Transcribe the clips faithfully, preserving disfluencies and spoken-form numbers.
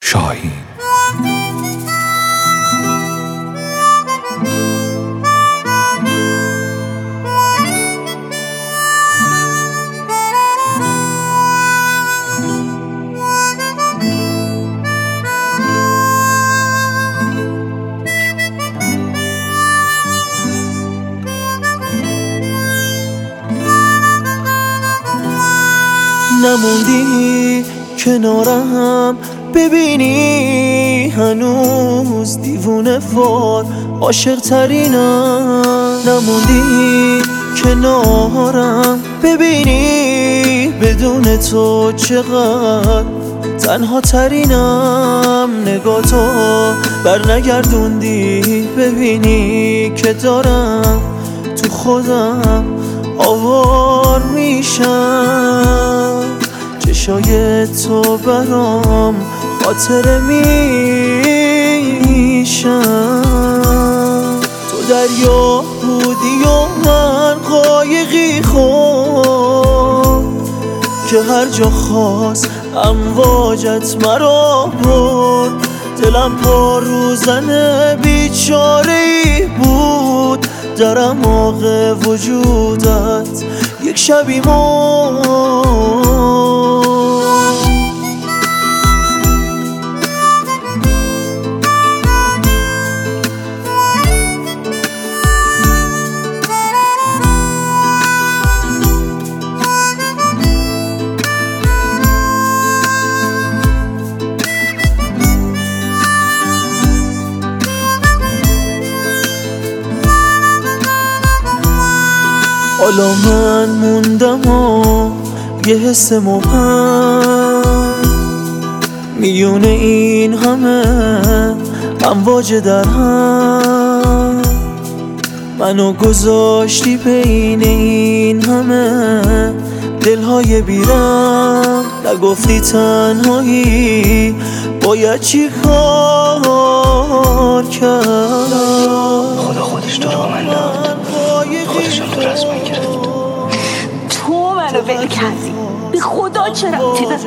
شاهین. نموندی کنارم ببینی هنوز دیوونه وار عاشق ترینم. نموندی کنارم ببینی بدون تو چقدر تنها ترینم. نگاه تو بر نگردوندی ببینی که دارم تو خودم آوار میشم. چشای تو برام خاطره میشم. تو دریا بودی و من قایقی خود که هر جا خواست امواجت مرا برد. دلم پا رو زن بیچاره‌ای بود در اعماق وجودت یک شبی مرد. حالا من موندم و یه حس مبهم میونه این همه امواج در هم. منو گذاشتی بین این همه دلهای بیرم. نگفتی تنهایی باید چی کار کرد. خدا خودش تو رو انداخت، خودش هم تو رسمن گرفت. تو منو ول کردی، به خدا چه ربطی داره؟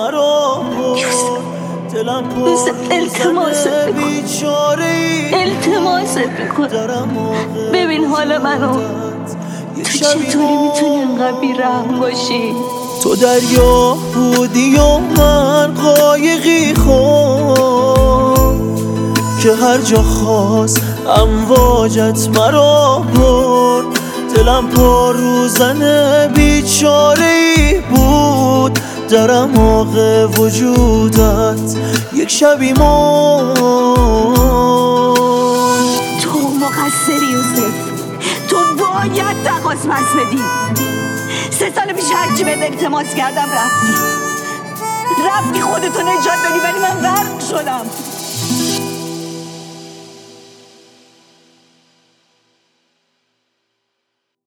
یوسف التماست بکن، التماست بکن ببین حال منو. تو چطوری میتونی انقدر بی‌رحم باشی؟ تو دریا بودی و من قایقی خود که هر جا خواست امواجت مرا برد. دلم پا رو زن بیچاره‌ای بود در اعماق وجودت یک شبی مرد. تو مقصری یوسف، تو باید درخواست پس بدی. سه سال پیش هرچی بهت التماس کردم رفتی رفتی خودتو نجات بدی، ولی من غرق شدم.